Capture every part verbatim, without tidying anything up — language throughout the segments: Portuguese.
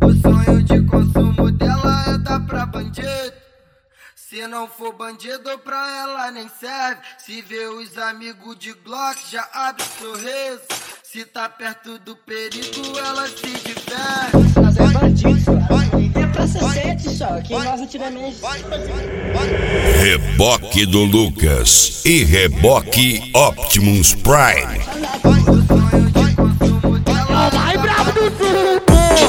O sonho de consumo dela é dar pra bandido. Se não for bandido pra ela nem serve. Se vê os amigos de Glock já abre sorriso. Se tá perto do perigo ela se diverte. Nós é bandido, só. É pra ser sete só, que nós antigamente. Reboque do Lucas e reboque Optimus Prime. Vai, bravo do Zulu!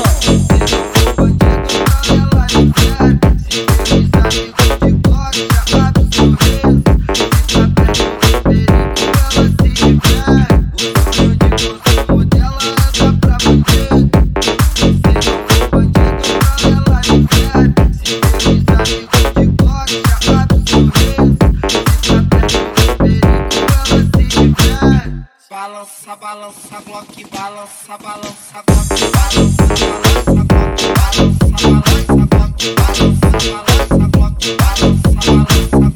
Balança, balança, bloque, balança, balança, bloque, balança, balança, bloque, balança, balança, bloque, balança, balança, bloque, balança,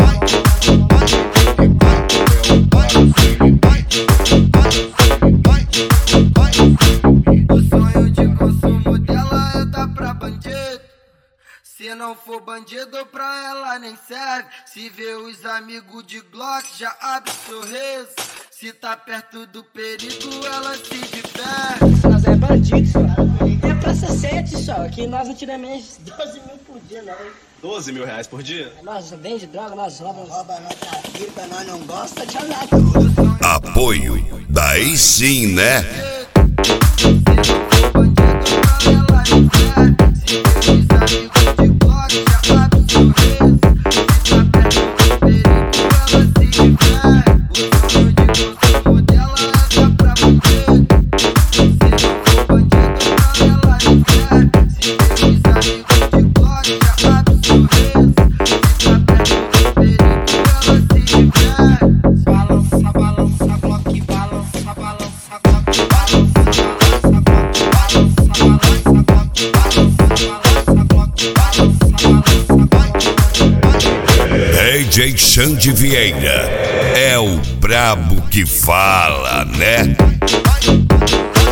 balança, bloque. O sonho de consumo dela é dar pra bandido. Se não for bandido pra ela nem serve. Se vê os amigos de Glock já abre sorriso. Se tá perto do perigo, ela se diverte. Nós é bandido, só. É pra ser sete só, que nós antigamente doze mil por dia, não. doze mil reais por dia? Nós vende droga, nós roubamos. Rouba nossa pipa, nós não gosta de andar. Apoio, daí sim, né? Balança, balança, bloque, balança, balança, bloque, balança, balança, balança, bloque, balança, bloque, balança, bloque. D J Xande Vieira é o brabo que fala, né?